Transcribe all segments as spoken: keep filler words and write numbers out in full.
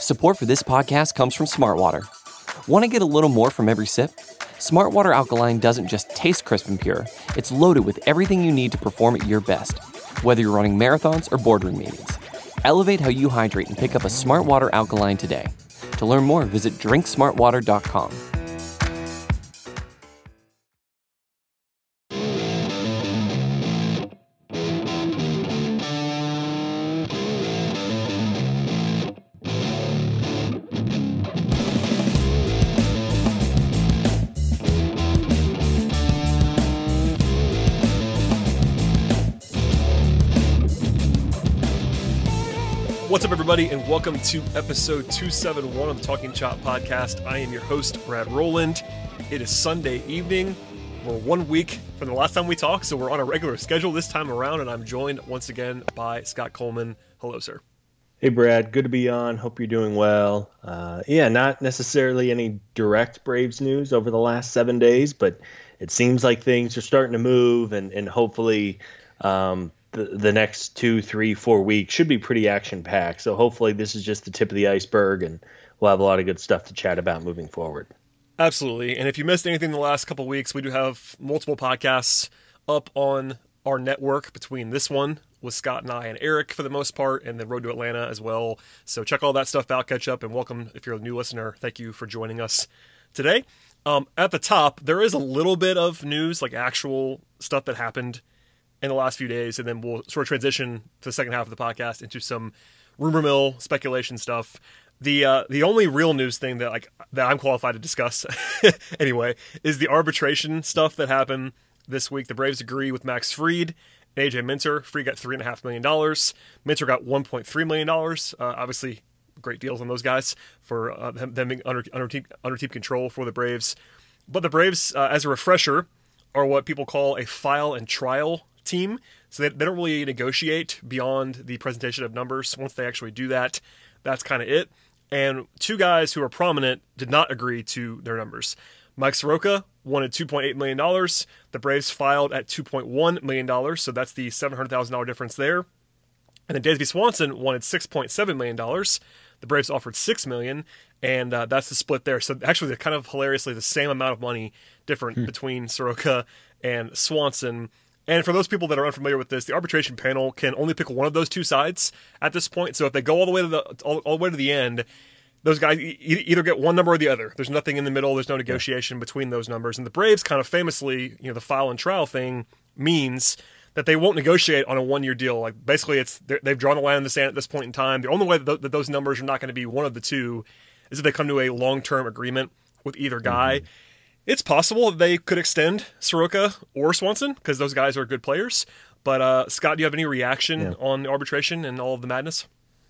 Support for this podcast comes from Smartwater. Want to get a little more from every sip? Smartwater Alkaline doesn't just taste crisp and pure, it's loaded with everything you need to perform at your best, whether you're running marathons or boardroom meetings. Elevate how you hydrate and pick up a Smartwater Alkaline today. To learn more, visit drink smart water dot com. What's up, everybody, and welcome to episode two seventy-one of the Talking Chop podcast. I am your host, Brad Rowland. It is Sunday evening. We're one week from the last time we talked, so we're on a regular schedule this time around, and I'm joined once again by Scott Coleman. Hello, sir. Hey, Brad. Good to be on. Hope you're doing well. Uh, yeah, not necessarily any direct Braves news over the last seven days, but it seems like things are starting to move, and, and hopefully um, the, the next two, three, four weeks should be pretty action-packed. So hopefully this is just the tip of the iceberg, and we'll have a lot of good stuff to chat about moving forward. Absolutely. And if you missed anything the last couple of weeks, we do have multiple podcasts up on our network between this one with Scott and I and Eric for the most part, and then Road to Atlanta as well. So check all that stuff out, catch up, and welcome if you're a new listener. Thank you for joining us today. Um, at the top, there is a little bit of news, like actual stuff that happened in the last few days, and then we'll sort of transition to the second half of the podcast into some rumor mill speculation stuff. The uh, the only real news thing that like that I'm qualified to discuss anyway is the arbitration stuff that happened this week. The Braves agree with Max Fried and A J Minter. Fried got three and a half million dollars. Minter got one point three million dollars. Uh, obviously, great deals on those guys for uh, them, them being under under team, under team control for the Braves. But the Braves, uh, as a refresher, are what people call a file and trial team. So they, they don't really negotiate beyond the presentation of numbers. Once they actually do that, that's kind of it. And two guys who are prominent did not agree to their numbers. Mike Soroka wanted two point eight million dollars. The Braves filed at two point one million dollars, so that's the seven hundred thousand dollars difference there. And then Dansby Swanson wanted six point seven million dollars. The Braves offered six million dollars, and uh, that's the split there. So actually, they're kind of hilariously the same amount of money different hmm. between Soroka and Swanson. And for those people that are unfamiliar with this, the arbitration panel can only pick one of those two sides at this point. So if they go all the way to the all, all the way to the end, those guys e- either get one number or the other. There's nothing in the middle. There's no negotiation between those numbers. And the Braves kind of famously, you know, the file and trial thing means that they won't negotiate on a one-year deal. Like basically, it's they've drawn a line in the sand at this point in time. The only way that, th- that those numbers are not going to be one of the two is if they come to a long-term agreement with either guy. Mm-hmm. It's possible that they could extend Soroka or Swanson because those guys are good players. But uh, Scott, do you have any reaction yeah. on the arbitration and all of the madness?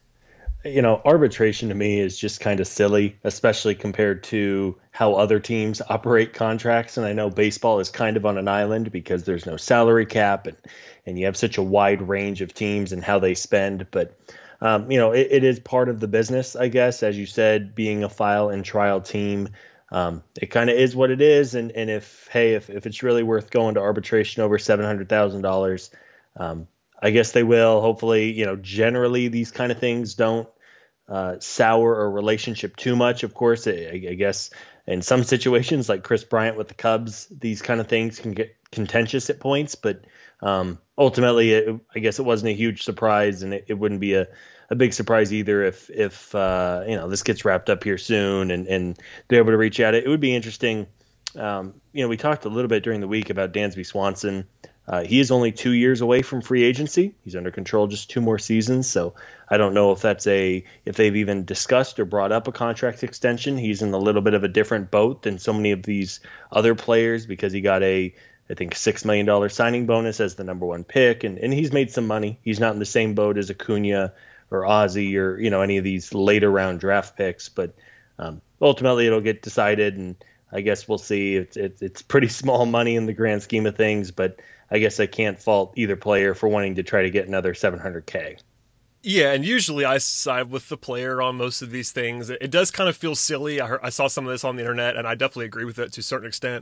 You know, arbitration to me is just kind of silly, especially compared to how other teams operate contracts. And I know baseball is kind of on an island because there's no salary cap and, and you have such a wide range of teams and how they spend. But, um, you know, it, it is part of the business, I guess, as you said, being a file and trial team. Um, it kind of is what it is. And, and if, hey, if, if it's really worth going to arbitration over seven hundred thousand dollars, um, I guess they will. Hopefully, you know, generally these kind of things don't uh, sour a relationship too much. Of course, I, I guess in some situations like Chris Bryant with the Cubs, these kind of things can get contentious at points. But um, ultimately, it, I guess it wasn't a huge surprise, and it, it wouldn't be a a big surprise either if, if uh, you know, this gets wrapped up here soon and, and they're able to reach out. It would be interesting. Um, you know, we talked a little bit during the week about Dansby Swanson. Uh, he is only two years away from free agency. He's under control just two more seasons. So I don't know if that's a, if they've even discussed or brought up a contract extension. He's in a little bit of a different boat than so many of these other players because he got a, I think, six million dollars signing bonus as the number one pick. And, and he's made some money. He's not in the same boat as Acuna or Ozzie or, you know, any of these later round draft picks. But um, ultimately it'll get decided, and I guess we'll see. It's, it's it's pretty small money in the grand scheme of things, but I guess I can't fault either player for wanting to try to get another seven hundred K. Yeah, and usually I side with the player on most of these things. It does kind of feel silly. I, heard, I saw some of this on the internet, and I definitely agree with it to a certain extent.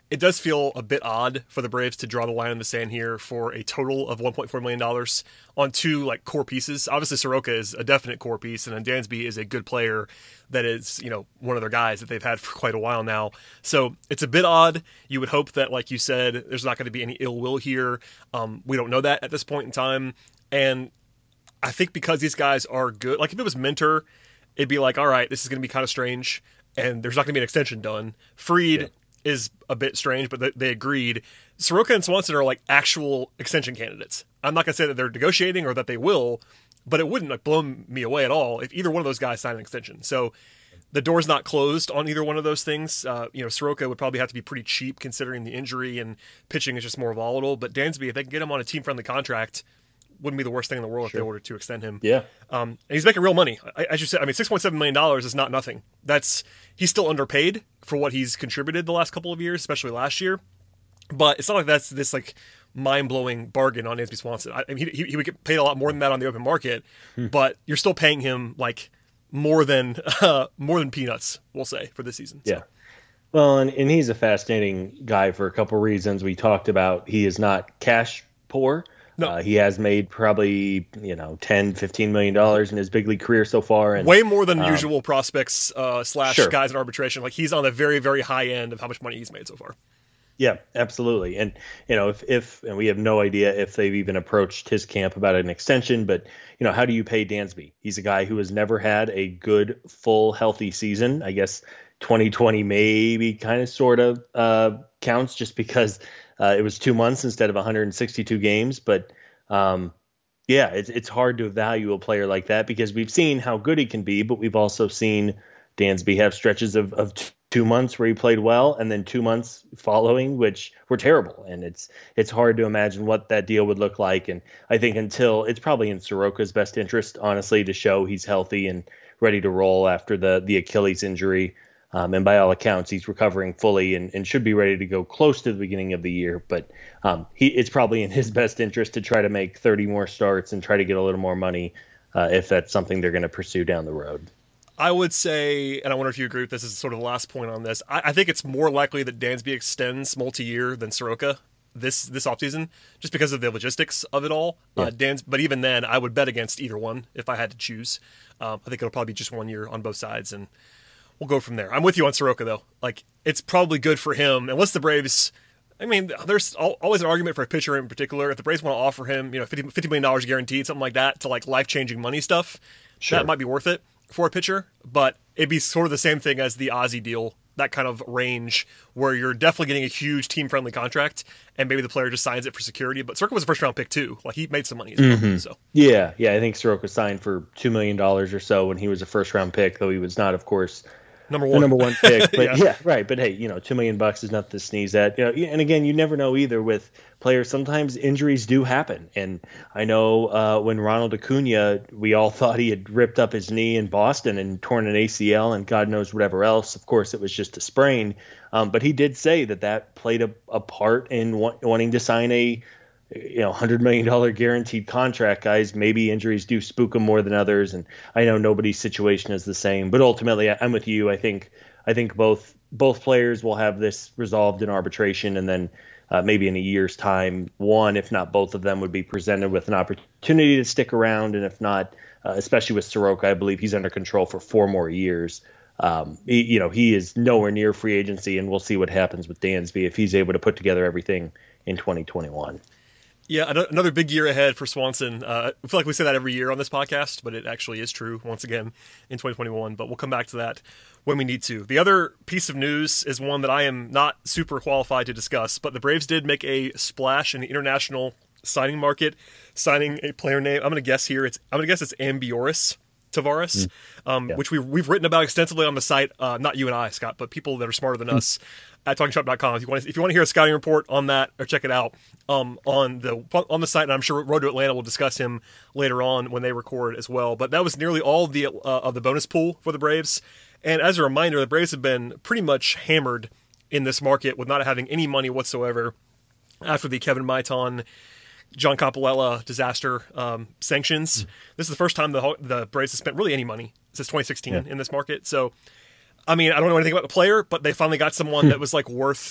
it does feel a bit odd for the Braves to draw the line in the sand here for a total of one point four million dollars on two like core pieces. Obviously, Soroka is a definite core piece, and then Dansby is a good player that is, you know, one of their guys that they've had for quite a while now. So it's a bit odd. You would hope that, like you said, there's not going to be any ill will here. Um, we don't know that at this point in time. And I think because these guys are good, like if it was Minter, it'd be like, all right, this is going to be kind of strange, and there's not going to be an extension done. Fried... Yeah. is a bit strange, but they agreed. Soroka and Swanson are like actual extension candidates. I'm not going to say that they're negotiating or that they will, but it wouldn't like blow me away at all if either one of those guys signed an extension. So the door's not closed on either one of those things. Uh, you know, Soroka would probably have to be pretty cheap considering the injury and pitching is just more volatile. But Dansby, if they can get him on a team-friendly contract, wouldn't be the worst thing in the world sure. if they ordered to extend him. Yeah. Um, and he's making real money. I, as you said, I mean, six point seven million dollars is not nothing. That's he's still underpaid for what he's contributed the last couple of years, especially last year. But it's not like that's this like mind-blowing bargain on Dansby Swanson. I, I mean, he, he would get paid a lot more than that on the open market, hmm. but you're still paying him like more than uh, more than peanuts, we'll say, for this season. So. Yeah. Well, and, and he's a fascinating guy for a couple reasons. We talked about he is not cash poor. No. Uh, he has made probably, you know, ten, fifteen million dollars in his big league career so far. And way more than um, usual prospects uh, slash sure. guys in arbitration. Like he's on the very, very high end of how much money he's made so far. Yeah, absolutely. And, you know, if, if, and we have no idea if they've even approached his camp about an extension, but, you know, how do you pay Dansby? He's a guy who has never had a good, full, healthy season. I guess twenty twenty maybe kind of sort of uh, counts just because Uh, it was two months instead of one hundred sixty-two games. But, um, yeah, it's it's hard to value a player like that because we've seen how good he can be, but we've also seen Dansby have stretches of, of t- two months where he played well and then two months following, which were terrible. And it's it's hard to imagine what that deal would look like. And I think until it's probably in Soroka's best interest, honestly, to show he's healthy and ready to roll after the, the Achilles injury. Um, and by all accounts, he's recovering fully and, and should be ready to go close to the beginning of the year. But um, he it's probably in his best interest to try to make thirty more starts and try to get a little more money uh, if that's something they're going to pursue down the road. I would say, and I wonder if you agree with this, is sort of the last point on this. I, I think it's more likely that Dansby extends multi-year than Soroka this this offseason, just because of the logistics of it all. Yeah. Uh, Dans, but even then, I would bet against either one if I had to choose. Um, I think it'll probably be just one year on both sides, and we'll go from there. I'm with you on Soroka, though. Like, it's probably good for him. Unless the Braves, I mean, there's always an argument for a pitcher in particular. If the Braves want to offer him, you know, fifty million dollars guaranteed, something like that, to like life-changing money stuff, sure. that might be worth it for a pitcher. But it'd be sort of the same thing as the Ozzie deal, that kind of range where you're definitely getting a huge team-friendly contract, and maybe the player just signs it for security. But Soroka was a first-round pick, too. Like, he made some money as well. Mm-hmm. So. Yeah, yeah, I think Soroka signed for two million dollars or so when he was a first-round pick, though he was not, of course, Number one. The number one pick, but yeah. yeah, right. But hey, you know, two million bucks is nothing to sneeze at. You know, and again, you never know either with players. Sometimes injuries do happen, and I know uh, when Ronald Acuna, we all thought he had ripped up his knee in Boston and torn an A C L, and God knows whatever else. Of course, it was just a sprain, um, but he did say that that played a, a part in wa- wanting to sign a you know, one hundred million dollars guaranteed contract. Guys, maybe injuries do spook them more than others. And I know nobody's situation is the same, but ultimately I'm with you. I think, I think both, both players will have this resolved in arbitration. And then uh, maybe in a year's time, one, if not both of them would be presented with an opportunity to stick around. And if not, uh, especially with Soroka, I believe he's under control for four more years. Um, he, you know, he is nowhere near free agency, and we'll see what happens with Dansby if he's able to put together everything in twenty twenty-one. Yeah, another big year ahead for Swanson. Uh, I feel like we say that every year on this podcast, but it actually is true once again in twenty twenty-one. But we'll come back to that when we need to. The other piece of news is one that I am not super qualified to discuss, but the Braves did make a splash in the international signing market, signing a player name. I'm going to guess here. It's I'm going to guess it's Ambioris Tavares, mm. um, yeah. which we, we've written about extensively on the site. Uh, not you and I, Scott, but people that are smarter than mm. us. At talking shop dot com. If you want to, if you want to hear a scouting report on that, or check it out um, on the on the site, and I'm sure Road to Atlanta will discuss him later on when they record as well. But that was nearly all of the uh, of the bonus pool for the Braves. And as a reminder, the Braves have been pretty much hammered in this market with not having any money whatsoever after the Kevin Maiton, John Campolella disaster um, sanctions. Mm-hmm. This is the first time the the Braves have spent really any money since twenty sixteen yeah. in this market. So. I mean, I don't know anything about the player, but they finally got someone that was like worth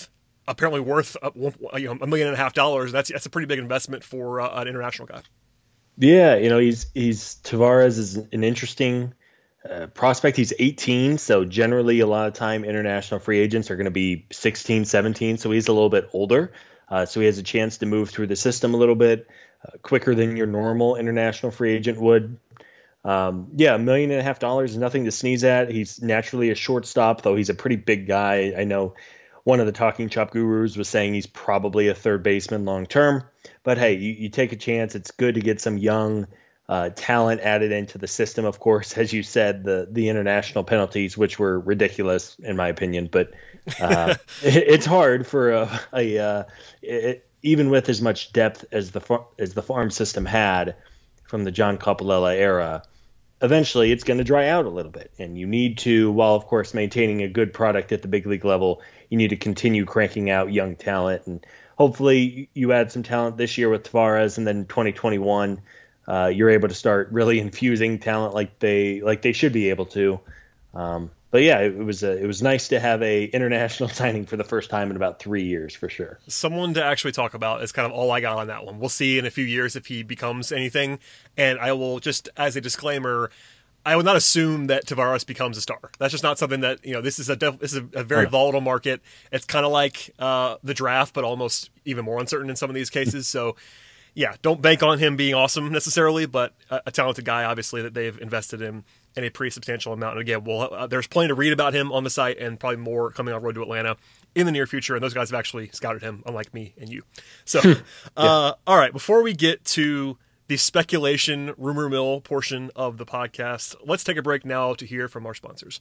apparently worth a, you know, a million and a half dollars. That's that's a pretty big investment for uh, an international guy. Yeah, you know, he's he's Tavares is an interesting uh, prospect. He's eighteen, so generally a lot of time international free agents are going to be sixteen, seventeen, so he's a little bit older. Uh, so he has a chance to move through the system a little bit uh, quicker than your normal international free agent would. Um, yeah, a million and a half dollars is nothing to sneeze at. He's naturally a shortstop, though he's a pretty big guy. I know one of the Talking Chop gurus was saying he's probably a third baseman long term. But hey, you, you take a chance. It's good to get some young uh, talent added into the system. Of course, as you said, the the international penalties, which were ridiculous in my opinion, but uh, it, it's hard for a, a uh, it, even with as much depth as the as the farm system had from the John Coppolella era. Eventually, it's going to dry out a little bit, and you need to, while of course maintaining a good product at the big league level, you need to continue cranking out young talent, and hopefully you add some talent this year with Tavares, and then twenty twenty-one, uh, you're able to start really infusing talent like they like they should be able to. Um, but yeah, it, it was a, it was nice to have a international signing for the first time in about three years for sure. Someone to actually talk about is kind of all I got on that one. We'll see in a few years if he becomes anything, and I will just as a disclaimer, I would not assume that Tavares becomes a star. That's just not something that, you know, this is a def- this is a, a very oh. volatile market. It's kind of like uh, the draft, but almost even more uncertain in some of these cases. So, yeah, don't bank on him being awesome necessarily, but a, a talented guy, obviously, that they've invested in in a pretty substantial amount. And again, we'll, uh, there's plenty to read about him on the site and probably more coming on Road to Atlanta in the near future. And those guys have actually scouted him, unlike me and you. So, yeah. uh, all right, before we get to the speculation rumor mill portion of the podcast, let's take a break now to hear from our sponsors.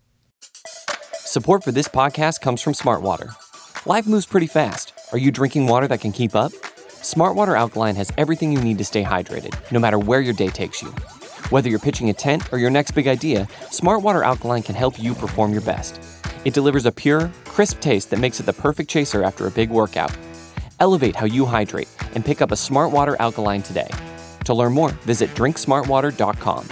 Support for this podcast comes from Smart Water. Life moves pretty fast. Are you drinking water that can keep up? Smart Water Alkaline has everything you need to stay hydrated, no matter where your day takes you. Whether you're pitching a tent or your next big idea, Smart Water Alkaline can help you perform your best. It delivers a pure, crisp taste that makes it the perfect chaser after a big workout. Elevate how you hydrate and pick up a Smart Water Alkaline today. To learn more, visit drink smart water dot com.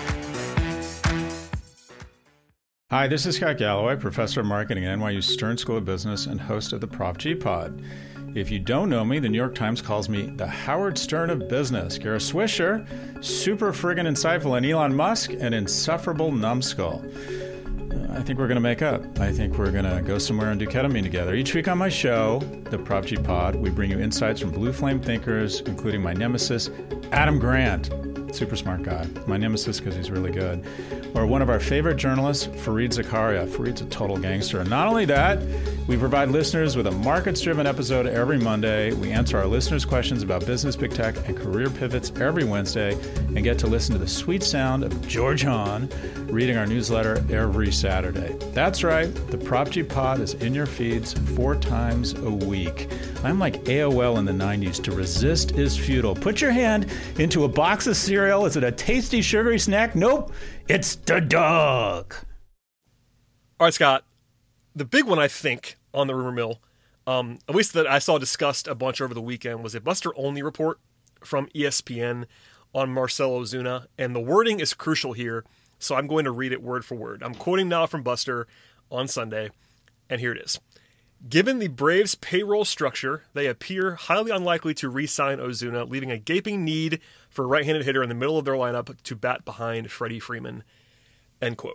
Hi, this is Scott Galloway, professor of marketing at N Y U Stern School of Business and host of the Prop G Pod. If you don't know me, the New York Times calls me the Howard Stern of business. Kara Swisher, super friggin' insightful, and Elon Musk, an insufferable numbskull. Uh, I think we're going to make up. I think we're going to go somewhere and do ketamine together. Each week on my show, the Prop G Pod, we bring you insights from blue flame thinkers, including my nemesis, Adam Grant. Super smart guy. My nemesis because he's really good. Or one of our favorite journalists, Fareed Zakaria. Fareed's a total gangster. And not only that, we provide listeners with a markets-driven episode every Monday. We answer our listeners' questions about business, big tech, and career pivots every Wednesday, and get to listen to the sweet sound of George Hahn reading our newsletter every Saturday. That's right. The Prop G Pod is in your feeds four times a week. I'm like A O L in the nineties. To resist is futile. Put your hand into a box of cereal. Is it a tasty, sugary snack? Nope. It's the dog. All right, Scott. The big one, I think, on the rumor mill, um, at least that I saw discussed a bunch over the weekend, was a Buster-only report from E S P N on Marcell Ozuna. And the wording is crucial here, so I'm going to read it word for word. I'm quoting now from Buster on Sunday, and here it is. Given the Braves' payroll structure, they appear highly unlikely to re-sign Ozuna, leaving a gaping need for a right-handed hitter in the middle of their lineup to bat behind Freddie Freeman. End quote.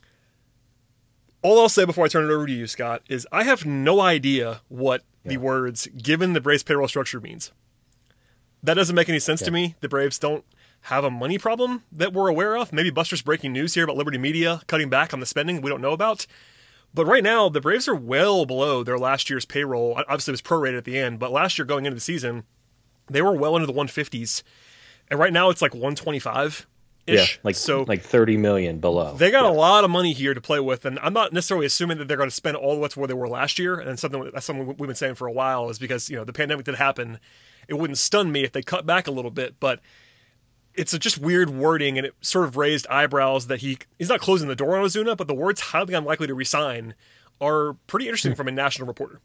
All I'll say before I turn it over to you, Scott, is I have no idea what yeah. the words "given the Braves' payroll structure" means. That doesn't make any sense yeah. to me. The Braves don't have a money problem that we're aware of. Maybe Buster's breaking news here about Liberty Media cutting back on the spending we don't know about. But right now, the Braves are well below their last year's payroll. Obviously, it was prorated at the end, but last year going into the season, they were well into the one fifties. And right now, it's like one twenty-five-ish. Yeah, like, so like thirty million below. They got yeah. a lot of money here to play with, and I'm not necessarily assuming that they're going to spend all the way to where they were last year. And something that's something we've been saying for a while is because, you know, the pandemic did happen. It wouldn't stun me if they cut back a little bit, but it's a just weird wording, and it sort of raised eyebrows that he he's not closing the door on Ozuna, but the words highly unlikely to resign are pretty interesting from a national reporter.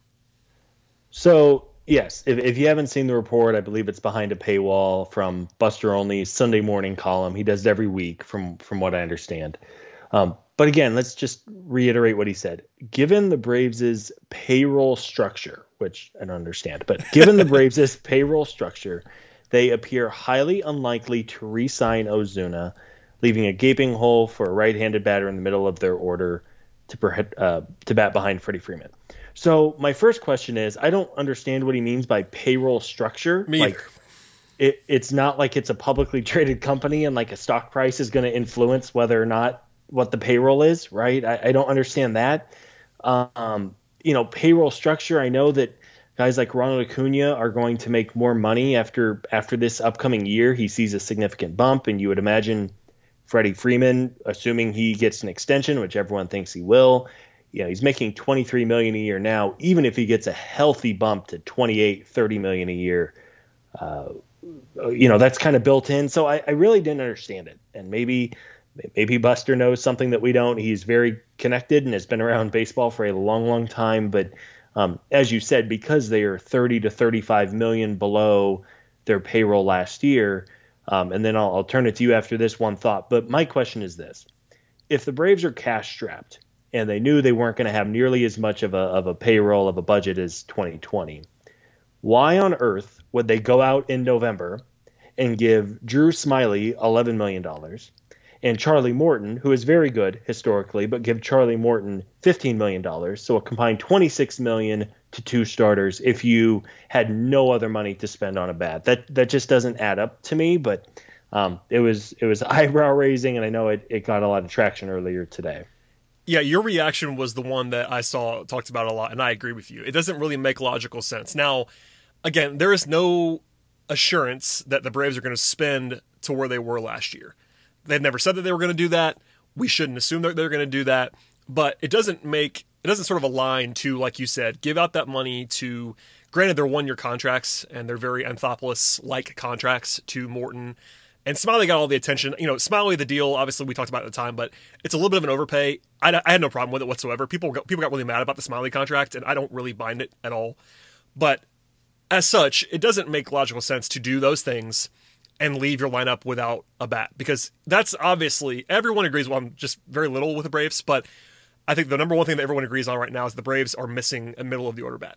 So, yes, if, if you haven't seen the report, I believe it's behind a paywall from Buster Only's Sunday morning column. He does it every week from, from what I understand. Um, but again, let's just reiterate what he said. Given the Braves' payroll structure, which I don't understand, but given the Braves' payroll structure, they appear highly unlikely to re-sign Ozuna, leaving a gaping hole for a right-handed batter in the middle of their order to uh, to bat behind Freddie Freeman. So my first question is, I don't understand what he means by payroll structure. Me like, either. It, it's not like it's a publicly traded company and like a stock price is going to influence whether or not what the payroll is, right? I, I don't understand that. Um, you know, payroll structure, I know that guys like Ronald Acuna are going to make more money after after this upcoming year. He sees a significant bump, and you would imagine Freddie Freeman, assuming he gets an extension, which everyone thinks he will, you know, he's making twenty-three million dollars a year now. Even if he gets a healthy bump to twenty-eight, thirty million dollars a year, uh, you know, that's kind of built in. So I, I really didn't understand it. And maybe maybe Buster knows something that we don't. He's very connected and has been around baseball for a long, long time. But um, as you said, because they are thirty to thirty-five million below their payroll last year, um, and then I'll, I'll turn it to you after this one thought. But my question is this. If the Braves are cash strapped and they knew they weren't going to have nearly as much of a, of a payroll, of a budget as twenty twenty, why on earth would they go out in November and give Drew Smyly eleven million dollars and Charlie Morton, who is very good historically, but give Charlie Morton fifteen million dollars, so a combined twenty-six million dollars to two starters if you had no other money to spend on a bat? That that just doesn't add up to me, but um, it was it was eyebrow raising, and I know it, it got a lot of traction earlier today. Yeah, your reaction was the one that I saw talked about a lot, and I agree with you. It doesn't really make logical sense. Now, again, there is no assurance that the Braves are going to spend to where they were last year. They've never said that they were going to do that. We shouldn't assume that they're going to do that. But it doesn't make it doesn't sort of align to, like you said, give out that money to. Granted, they're one-year contracts and they're very Anthopoulos-like contracts to Morton. And Smyly got all the attention. You know, Smyly, the deal, obviously we talked about it at the time, but it's a little bit of an overpay. I, I had no problem with it whatsoever. People got, people got really mad about the Smyly contract, and I don't really mind it at all. But as such, it doesn't make logical sense to do those things and leave your lineup without a bat, because that's obviously, everyone agrees, well, I'm just very little with the Braves, but I think the number one thing that everyone agrees on right now is the Braves are missing a middle of the order bat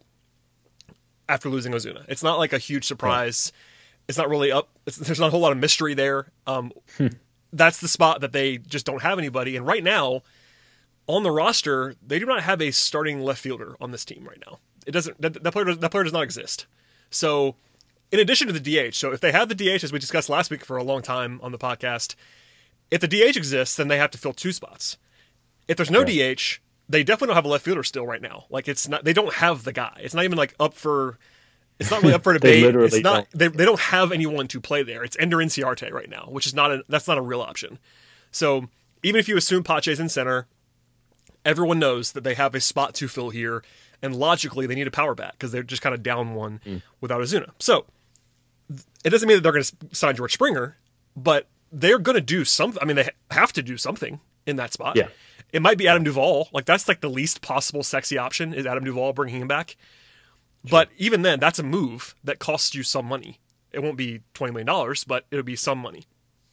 after losing Ozuna. It's not like a huge surprise. Yeah. It's not really up. It's, there's not a whole lot of mystery there. Um, that's the spot that they just don't have anybody. And right now, on the roster, they do not have a starting left fielder on this team right now. It doesn't. That, that player. That player does not exist. So, in addition to the D H, so if they have the D H, as we discussed last week for a long time on the podcast, if the D H exists, then they have to fill two spots. If there's no yeah. D H, they definitely don't have a left fielder still right now. Like it's not. They don't have the guy. It's not even like up for. It's not really up for debate. It's not. They, they don't have anyone to play there. It's Ender Inciarte right now, which is not a. That's not a real option. So even if you assume Pache's in center, everyone knows that they have a spot to fill here, and logically they need a power bat because they're just kind of down one mm. without Ozuna. So it doesn't mean that they're going to sign George Springer, but they're going to do something. I mean, they have to do something in that spot. Yeah. It might be Adam Duvall. Like that's like the least possible sexy option is Adam Duvall, bringing him back. But even then, that's a move that costs you some money. It won't be twenty million dollars, but it'll be some money.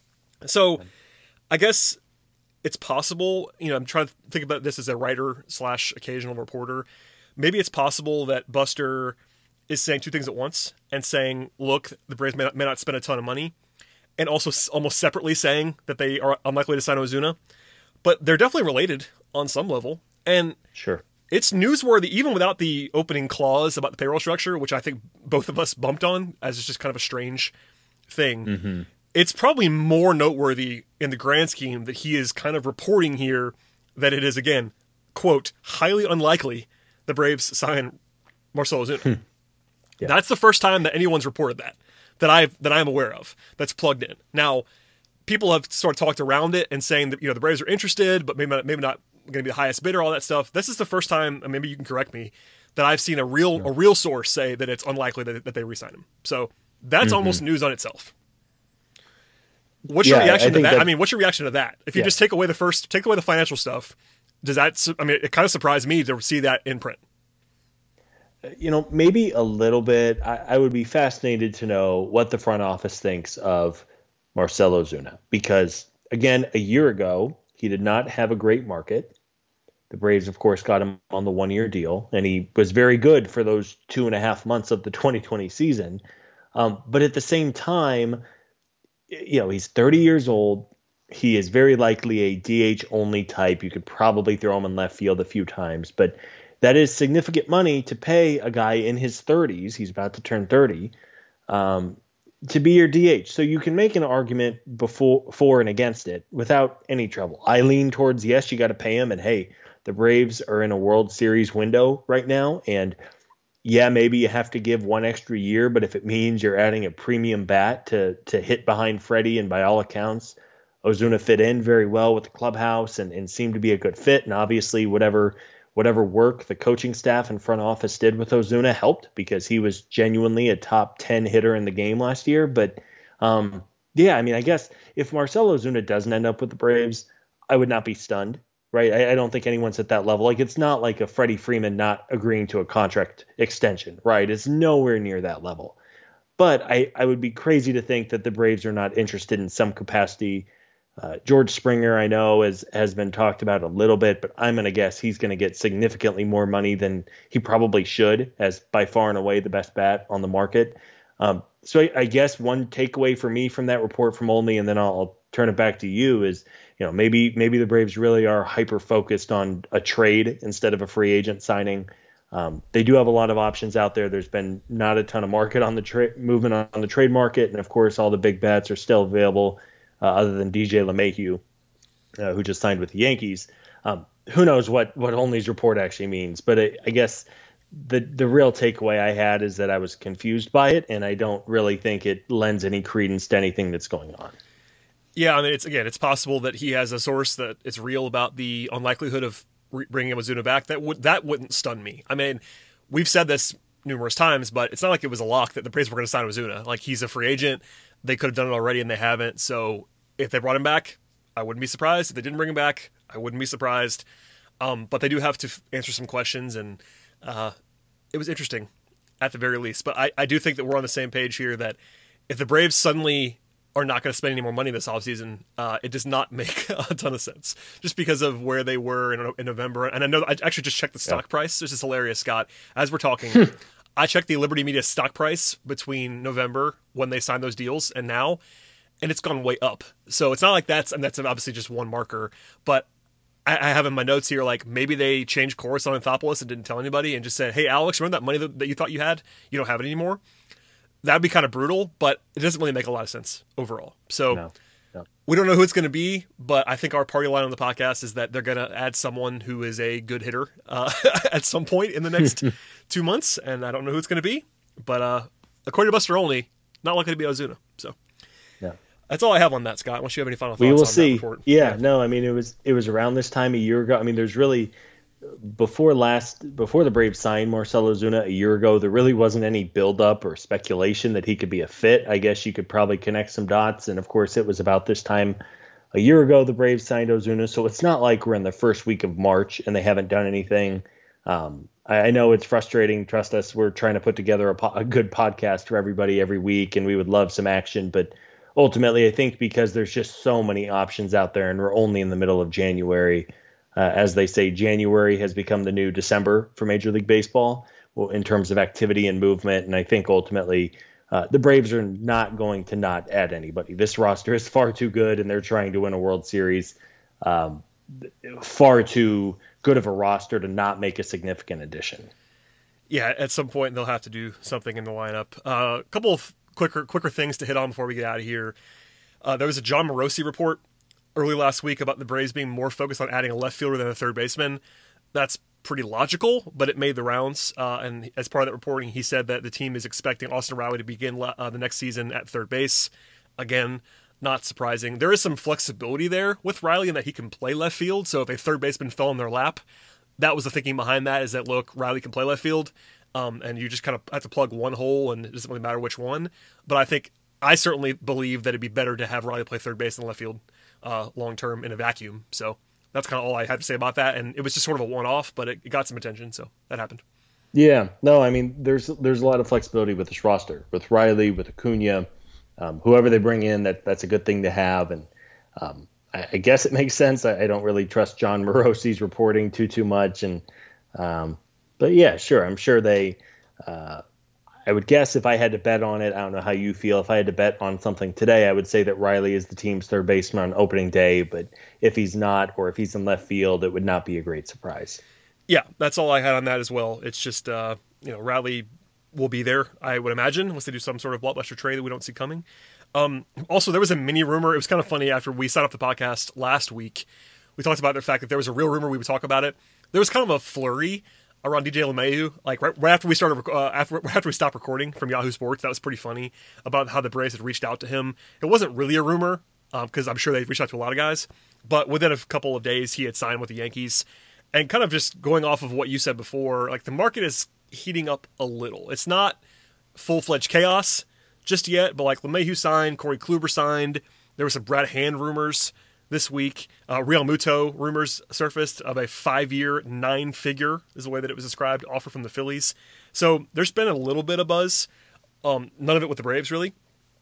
So I guess it's possible, you know, I'm trying to think about this as a writer slash occasional reporter. Maybe it's possible that Buster is saying two things at once and saying, look, the Braves may not, may not spend a ton of money, and also almost separately saying that they are unlikely to sign Ozuna. But they're definitely related on some level. And sure. It's newsworthy, even without the opening clause about the payroll structure, which I think both of us bumped on as it's just kind of a strange thing. Mm-hmm. It's probably more noteworthy in the grand scheme that he is kind of reporting here that it is, again, quote, highly unlikely the Braves sign Marcell Ozuna. yeah. That's the first time that anyone's reported that, that, I've, that I'm aware of, that's plugged in. Now, people have sort of talked around it and saying that, you know, the Braves are interested, but maybe not, maybe not going to be the highest bidder, all that stuff. This is the first time, and maybe you can correct me, that I've seen a real yeah. a real source say that it's unlikely that, that they re-sign him. So that's mm-hmm. almost news on itself. What's yeah, your reaction I to that? that? I mean, what's your reaction to that? If you yeah. just take away the first, take away the financial stuff, does that? I mean, it kind of surprised me to see that in print. You know, maybe a little bit. I, I would be fascinated to know what the front office thinks of Marcell Ozuna, because again, a year ago, He did not have a great market. The Braves, of course, got him on the one-year deal, and he was very good for those two and a half months of the twenty twenty season. Um, but at the same time, you know, he's thirty years old. He is very likely a D H-only type. You could probably throw him in left field a few times, but that is significant money to pay a guy in his thirties. He's about to turn thirty. Um, to be your D H. So you can make an argument before, for and against it without any trouble. I lean towards, yes, you got to pay him. And hey, the Braves are in a World Series window right now. And yeah, maybe you have to give one extra year, but if it means you're adding a premium bat to, to hit behind Freddie, and by all accounts, Ozuna fit in very well with the clubhouse and, and seemed to be a good fit. And obviously whatever Whatever work the coaching staff and front office did with Ozuna helped, because he was genuinely a top ten hitter in the game last year. But um, yeah, I mean, I guess if Marcell Ozuna doesn't end up with the Braves, I would not be stunned, right? I, I don't think anyone's at that level. Like, it's not like a Freddie Freeman not agreeing to a contract extension, right? It's nowhere near that level. But I, I would be crazy to think that the Braves are not interested in some capacity. Uh, George Springer, I know, has, has been talked about a little bit, but I'm going to guess he's going to get significantly more money than he probably should, as by far and away the best bat on the market. Um, so I, I guess one takeaway for me from that report from Olney, and then I'll, I'll turn it back to you, is, you know, maybe maybe the Braves really are hyper-focused on a trade instead of a free agent signing. Um, they do have a lot of options out there. There's been not a ton of market on the tra- movement on, on the trade market, and of course all the big bats are still available. Uh, other than D J LeMahieu, uh, who just signed with the Yankees. Um, who knows what, what Olney's report actually means. But I, I guess the the real takeaway I had is that I was confused by it, and I don't really think it lends any credence to anything that's going on. Yeah, I mean, it's again, it's possible that he has a source that is real about the unlikelihood of re- bringing Ozuna back. That would that wouldn't stun me. I mean, we've said this numerous times, but it's not like it was a lock that the Braves were going to sign Ozuna. Like, he's a free agent. They could have done it already, and they haven't. So if they brought him back, I wouldn't be surprised. If they didn't bring him back, I wouldn't be surprised. Um, but they do have to f- answer some questions, and uh, it was interesting at the very least. But I, I do think that we're on the same page here, that if the Braves suddenly are not going to spend any more money this offseason, uh, it does not make a ton of sense, just because of where they were in, in November. And I know I actually just checked the stock yeah. price. This is hilarious, Scott. As we're talking, I checked the Liberty Media stock price between November, when they signed those deals, and now, and it's gone way up. So it's not like that's, and that's obviously just one marker, but I, I have in my notes here, like, maybe they changed course on Anthopoulos and didn't tell anybody and just said, hey, Alex, remember that money that, that you thought you had? You don't have it anymore. That would be kind of brutal, but it doesn't really make a lot of sense overall. So no, no. We don't know who it's going to be, but I think our party line on the podcast is that they're going to add someone who is a good hitter uh, at some point in the next two months. And I don't know who it's going to be, but uh, according to Buster Olney, not likely to be Ozuna. So yeah. That's all I have on that, Scott. Unless you have any final thoughts we will on see. that report. Yeah, yeah, no, I mean, it was it was around this time a year ago. I mean, there's really, before last before the Braves signed Marcell Ozuna a year ago, there really wasn't any buildup or speculation that he could be a fit. I guess you could probably connect some dots, and of course, it was about this time a year ago the Braves signed Ozuna. So it's not like we're in the first week of March and they haven't done anything. Um, I, I know it's frustrating. Trust us, we're trying to put together a, po- a good podcast for everybody every week, and we would love some action, but ultimately, I think because there's just so many options out there, and we're only in the middle of January. Uh, as they say, January has become the new December for Major League Baseball, well, in terms of activity and movement. And I think ultimately uh, the Braves are not going to not add anybody. This roster is far too good, and they're trying to win a World Series. Um, far too good of a roster to not make a significant addition. Yeah, at some point they'll have to do something in the lineup. Uh, a couple of quicker quicker things to hit on before we get out of here. Uh, there was a John Morosi report early last week about the Braves being more focused on adding a left fielder than a third baseman. That's pretty logical, but it made the rounds. Uh, and as part of that reporting, he said that the team is expecting Austin Riley to begin uh, the next season at third base. Again, not surprising. There is some flexibility there with Riley in that he can play left field. So if a third baseman fell in their lap, that was the thinking behind that, is that, look, Riley can play left field. Um, and you just kind of have to plug one hole, and it doesn't really matter which one. But I think, I certainly believe that it'd be better to have Riley play third base than left field uh, long-term in a vacuum. So that's kind of all I had to say about that. And it was just sort of a one-off, but it, it got some attention, so that happened. Yeah, no, I mean, there's there's a lot of flexibility with this roster, with Riley, with Acuna, um, whoever they bring in. That that's a good thing to have. And um, I, I guess it makes sense. I, I don't really trust John Morosi's reporting too too much, and um, but yeah, sure. I'm sure they. Uh, I would guess if I had to bet on it, I don't know how you feel. If I had to bet on something today, I would say that Riley is the team's third baseman on opening day. But if he's not, or if he's in left field, it would not be a great surprise. Yeah, that's all I had on that as well. It's just, uh, you know, Riley will be there, I would imagine, unless they do some sort of blockbuster trade that we don't see coming. Um, also, there was a mini rumor. It was kind of funny after we signed up the podcast last week. We talked about the fact that there was a real rumor we would talk about it. There was kind of a flurry around D J LeMahieu, like right, right after we started, uh, after right after we stopped recording from Yahoo Sports. That was pretty funny about how the Braves had reached out to him. It wasn't really a rumor because um, I'm sure they reached out to a lot of guys, but within a couple of days he had signed with the Yankees. And kind of just going off of what you said before, like the market is heating up a little. It's not full-fledged chaos just yet, but like LeMahieu signed, Corey Kluber signed. There were some Brad Hand rumors this week. Uh, Real Muto rumors surfaced of a five-year, nine-figure, is the way that it was described, offer from the Phillies. So there's been a little bit of buzz. Um, none of it with the Braves, really.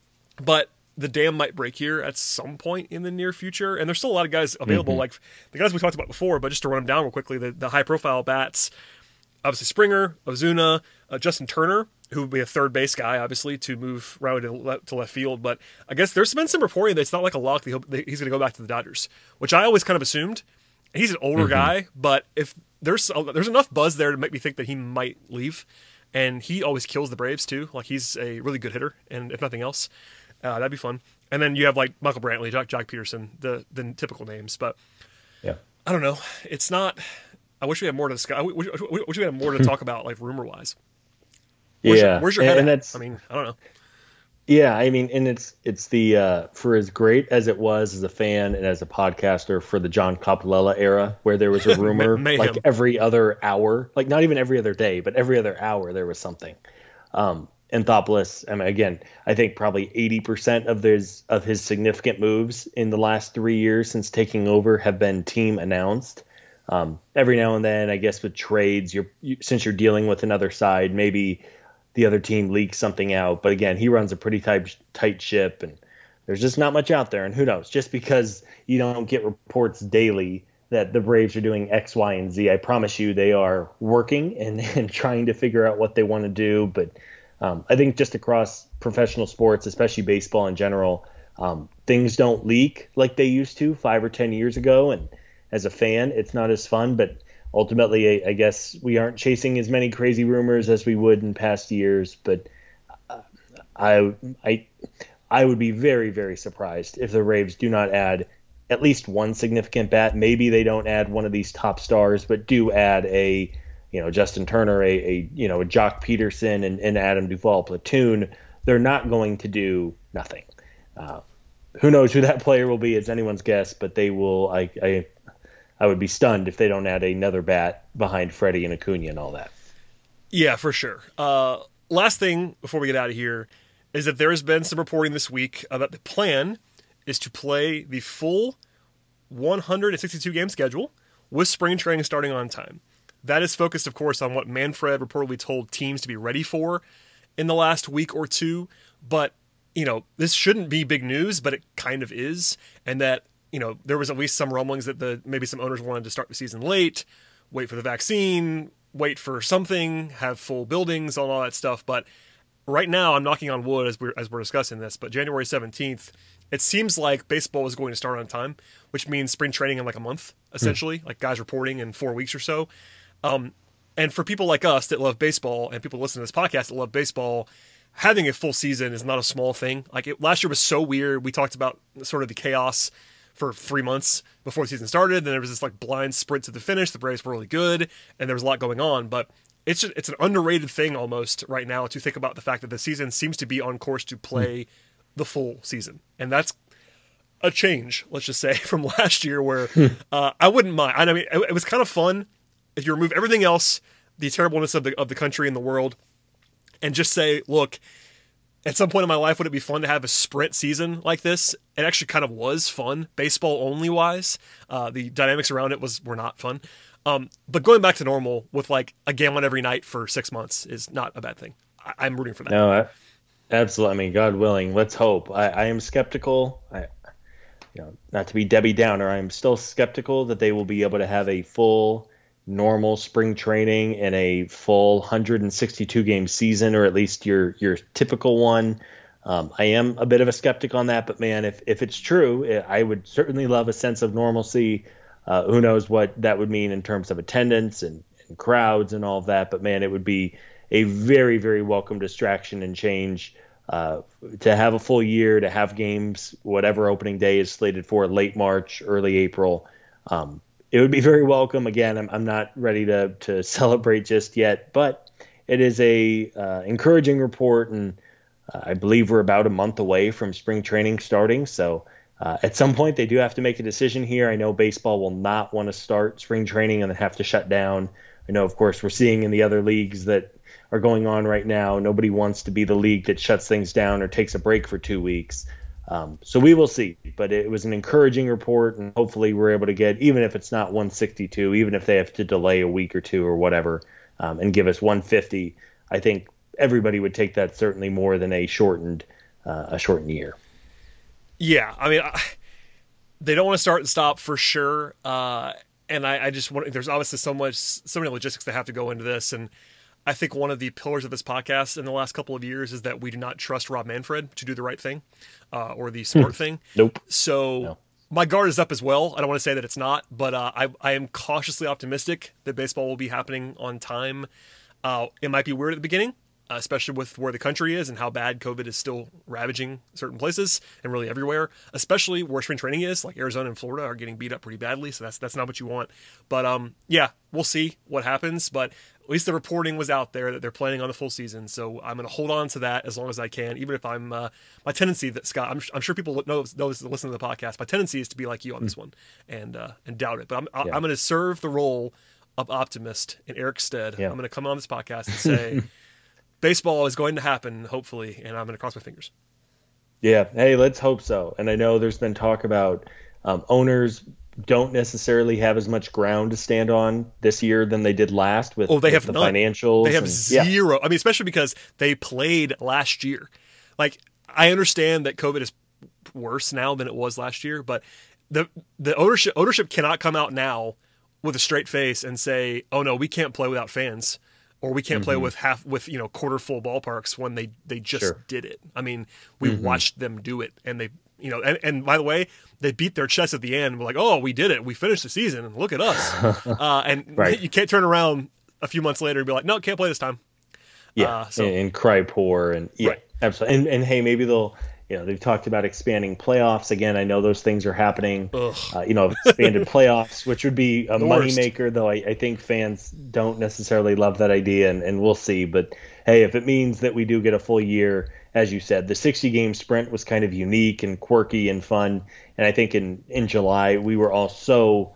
But the dam might break here at some point in the near future. And there's still a lot of guys available, mm-hmm. like the guys we talked about before, but just to run them down real quickly, the, the high-profile bats, obviously Springer, Ozuna, uh, Justin Turner, who would be a third base guy, obviously, to move Riley to left, to left field. But I guess there's been some reporting that it's not like a lock that, he'll, that he's going to go back to the Dodgers, which I always kind of assumed. He's an older mm-hmm. guy, but if there's there's enough buzz there to make me think that he might leave. And he always kills the Braves, too. Like, he's a really good hitter, and if nothing else, uh, that'd be fun. And then you have, like, Michael Brantley, Jock, Jock Peterson, the, the typical names. But yeah, I don't know. It's not – I wish we had more to discuss. I wish, I wish we had more to talk about, like, rumor-wise. Where's yeah. Your, where's your head and at? That's, I mean, I don't know. Yeah, I mean, and it's it's the uh, for as great as it was as a fan and as a podcaster for the John Coppolella era, where there was a rumor like every other hour, like not even every other day, but every other hour there was something. Um, Anthopoulos, I mean, again, I think probably eighty percent of his of his significant moves in the last three years since taking over have been team announced. Um, every now and then, I guess with trades, you're you, since you're dealing with another side, maybe the other team leaks something out. But again, he runs a pretty tight tight ship, and there's just not much out there. And who knows? Just because you don't get reports daily that the Braves are doing X, Y, and Z, I promise you they are working and, and trying to figure out what they want to do. But um, I think just across professional sports, especially baseball in general, um, things don't leak like they used to five or ten years ago. And as a fan, it's not as fun. But ultimately, I, I guess we aren't chasing as many crazy rumors as we would in past years. But uh, I, I, I would be very, very surprised if the Braves do not add at least one significant bat. Maybe they don't add one of these top stars, but do add a, you know, Justin Turner, a, a you know, a Jock Peterson and, and Adam Duvall platoon. They're not going to do nothing. Uh, who knows who that player will be? It's anyone's guess, but they will. I, I, I would be stunned if they don't add another bat behind Freddie and Acuna and all that. Yeah, for sure. Uh, last thing before we get out of here is that there has been some reporting this week about the plan is to play the full one hundred sixty-two game schedule with spring training starting on time. That is focused, of course, on what Manfred reportedly told teams to be ready for in the last week or two. But, you know, this shouldn't be big news, but it kind of is. And that, you know, there was at least some rumblings that the maybe some owners wanted to start the season late, wait for the vaccine, wait for something, have full buildings, all that stuff. But right now, I'm knocking on wood as we're, as we're discussing this, but January seventeenth, it seems like baseball is going to start on time, which means spring training in like a month, essentially, mm. like guys reporting in four weeks or so. Um, and for people like us that love baseball and people listening to this podcast that love baseball, having a full season is not a small thing. Like it, last year was so weird. We talked about sort of the chaos for three months before the season started. Then there was this like blind sprint to the finish. The Braves were really good and there was a lot going on, but it's just, it's an underrated thing almost right now to think about the fact that the season seems to be on course to play mm. the full season. And that's a change, let's just say, from last year where uh, I wouldn't mind. I mean, it, it was kind of fun if you remove everything else, the terribleness of the of the country and the world, and just say, look, at some point in my life, would it be fun to have a sprint season like this? It actually kind of was fun, baseball only wise. Uh, the dynamics around it was were not fun. Um, but going back to normal with like a game on every night for six months is not a bad thing. I, I'm rooting for that. No, I, absolutely. I mean, God willing, let's hope. I, I am skeptical. I, you know, not to be Debbie Downer, I'm still skeptical that they will be able to have a full normal spring training and a full one hundred sixty-two game season, or at least your your typical one. Um, I am a bit of a skeptic on that, but man, if if it's true, I would certainly love a sense of normalcy. Uh, who knows what that would mean in terms of attendance and, and crowds and all of that, but man, it would be a very, very welcome distraction and change uh, to have a full year, to have games, whatever opening day is slated for, late March, early April. Um, it would be very welcome. Again, I'm, I'm not ready to to celebrate just yet, but it is a uh, encouraging report, and uh, I believe we're about a month away from spring training starting. So uh, at some point, they do have to make a decision here. I know baseball will not want to start spring training and then have to shut down. I know, of course, we're seeing in the other leagues that are going on right now, nobody wants to be the league that shuts things down or takes a break for two weeks. Um, so we will see, but it was an encouraging report, and hopefully we're able to get, even if it's not one sixty-two, even if they have to delay a week or two or whatever, um, and give us one fifty, I think everybody would take that certainly more than a shortened, uh, a shortened year. Yeah, I mean, I, they don't want to start and stop for sure, uh, and I, I just want. There's obviously so much, so many logistics that have to go into this, and I think one of the pillars of this podcast in the last couple of years is that we do not trust Rob Manfred to do the right thing, uh, or the smart thing. Nope. So No. My guard is up as well. I don't want to say that it's not, but uh, I, I am cautiously optimistic that baseball will be happening on time. Uh, it might be weird at the beginning, uh, especially with where the country is and how bad COVID is still ravaging certain places and really everywhere, especially where spring training is. Like Arizona and Florida are getting beat up pretty badly, so that's that's not what you want. But um, yeah, we'll see what happens. But at least the reporting was out there that they're planning on the full season, so I'm going to hold on to that as long as I can, even if I'm uh, my tendency that Scott, I'm, I'm sure people know, know this, listen to the podcast. My tendency is to be like you on this one and uh, and doubt it. But I'm yeah. I'm going to serve the role of optimist in Eric's stead. Yeah. I'm going to come on this podcast and say baseball is going to happen, hopefully, and I'm going to cross my fingers. Yeah, hey, let's hope so. And I know there's been talk about um, owners don't necessarily have as much ground to stand on this year than they did last with, oh, they with have the none. financials. They have and, zero. Yeah. I mean, especially because they played last year. Like, I understand that COVID is worse now than it was last year, but the the ownership ownership cannot come out now with a straight face and say, "Oh no, we can't play without fans." Or we can't mm-hmm. play with half with you know quarter full ballparks when they, they just sure. did it. I mean, we mm-hmm. watched them do it, and they you know and, and by the way, they beat their chest at the end. We're like, oh, we did it, we finished the season, and look at us. uh, and right. you can't turn around a few months later and be like, no, can't play this time. Yeah, uh, so, and, and cry poor, and yeah, right. absolutely. And and hey, maybe they'll. You know, they've talked about expanding playoffs. Again, I know those things are happening. Uh, you know, expanded playoffs, which would be a moneymaker, though I, I think fans don't necessarily love that idea, and, and we'll see. But, hey, if it means that we do get a full year, as you said, the sixty-game sprint was kind of unique and quirky and fun. And I think in, in July, we were all so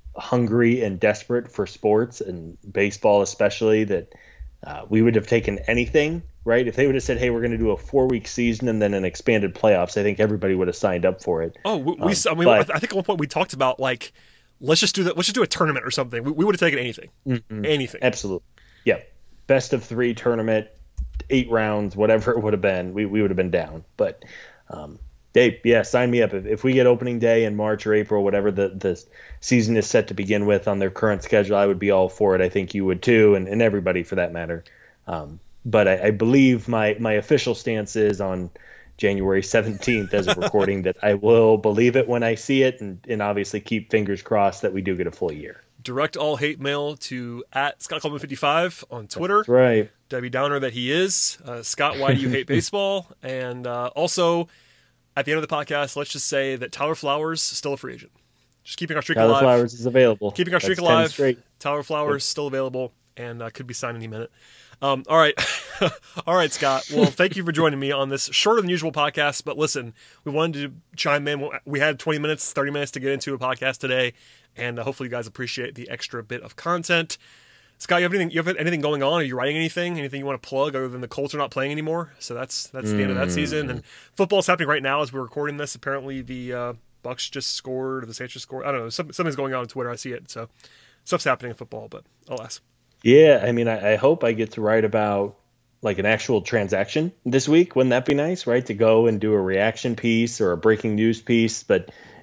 hungry and desperate for sports, and baseball especially, that uh, we would have taken anything. Right? If they would have said, hey, we're going to do a four-week season and then an expanded playoffs, I think everybody would have signed up for it. Oh, we, um, we I mean, but, I think at one point we talked about, like, let's just do that. Let's just do a tournament or something. We, we would have taken anything. Mm-hmm. Anything. Absolutely. Yeah. Best of three tournament, eight rounds, whatever it would have been, we, we would have been down. But, um, hey, yeah, sign me up. If, if we get opening day in March or April, whatever the, the season is set to begin with on their current schedule, I would be all for it. I think you would too, and, and everybody for that matter. Um, But I, I believe my, my official stance is on January seventeenth as a recording that I will believe it when I see it, and, and obviously keep fingers crossed that we do get a full year. Direct all hate mail to at Scott Coleman fifty-five on Twitter. That's right. Debbie Downer that he is. Uh, Scott, why do you hate baseball? And uh, also, at the end of the podcast, let's just say that Tyler Flowers still a free agent. Just keeping our streak Tyler alive. Tyler Flowers is available. Keeping our streak That's alive. straight. Tyler Flowers yep. still available and uh, could be signed any minute. Um, all right. all right, Scott. Well, thank you for joining me on this shorter than usual podcast. But listen, we wanted to chime in. We had twenty minutes, thirty minutes to get into a podcast today. And uh, hopefully you guys appreciate the extra bit of content. Scott, you have anything, you have anything going on? Are you writing anything? Anything you want to plug other than the Colts are not playing anymore? So that's that's mm. the end of that season. And football's happening right now as we're recording this. Apparently the uh, Bucks just scored, or the Saints just scored. I don't know. Some, something's going on on Twitter. I see it. So stuff's happening in football, but alas. Yeah, I mean, I, I hope I get to write about like an actual transaction this week. Wouldn't that be nice, right? To go and do a reaction piece or a breaking news piece. But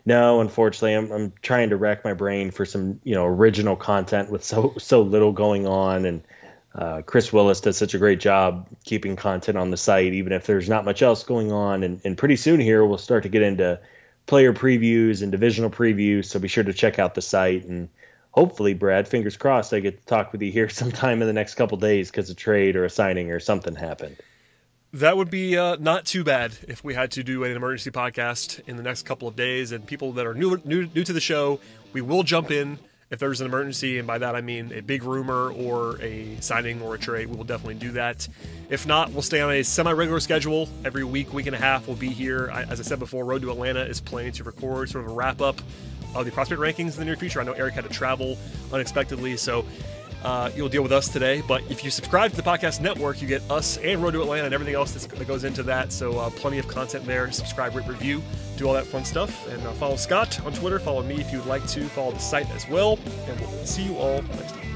No, unfortunately, I'm I'm trying to rack my brain for some, you know, original content with so so little going on, and uh, Chris Willis does such a great job keeping content on the site, even if there's not much else going on. And, and pretty soon here, we'll start to get into player previews and divisional previews. So be sure to check out the site, and hopefully, Brad, fingers crossed, I get to talk with you here sometime in the next couple days because a trade or a signing or something happened. That would be uh, not too bad if we had to do an emergency podcast in the next couple of days. And people that are new, new, new to the show, we will jump in if there's an emergency. And by that, I mean a big rumor or a signing or a trade. We will definitely do that. If not, we'll stay on a semi-regular schedule. Every week, week and a half, we'll be here. I, as I said before, Road to Atlanta is planning to record sort of a wrap-up of the prospect rankings in the near future. I know Eric had to travel unexpectedly, so Uh, you'll deal with us today, but if you subscribe to the podcast network, you get us and Road to Atlanta and everything else that's, that goes into that. So uh, plenty of content there. Subscribe, rate, review, do all that fun stuff. And uh, follow Scott on Twitter. Follow me if you would like to. Follow the site as well. And we'll see you all next time.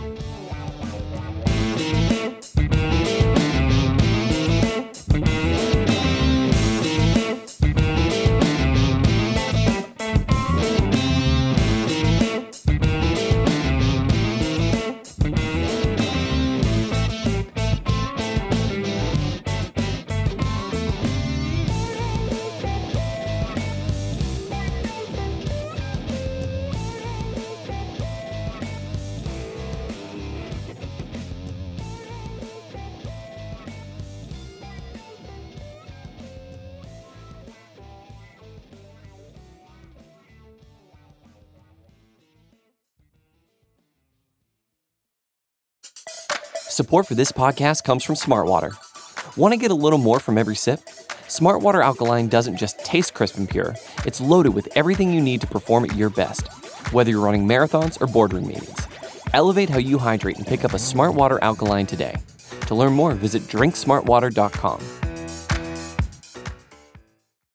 Support for this podcast comes from Smartwater. Want to get a little more from every sip? Smartwater Alkaline doesn't just taste crisp and pure, it's loaded with everything you need to perform at your best, whether you're running marathons or boardroom meetings. Elevate how you hydrate and pick up a Smartwater Alkaline today. To learn more, visit drink smart water dot com.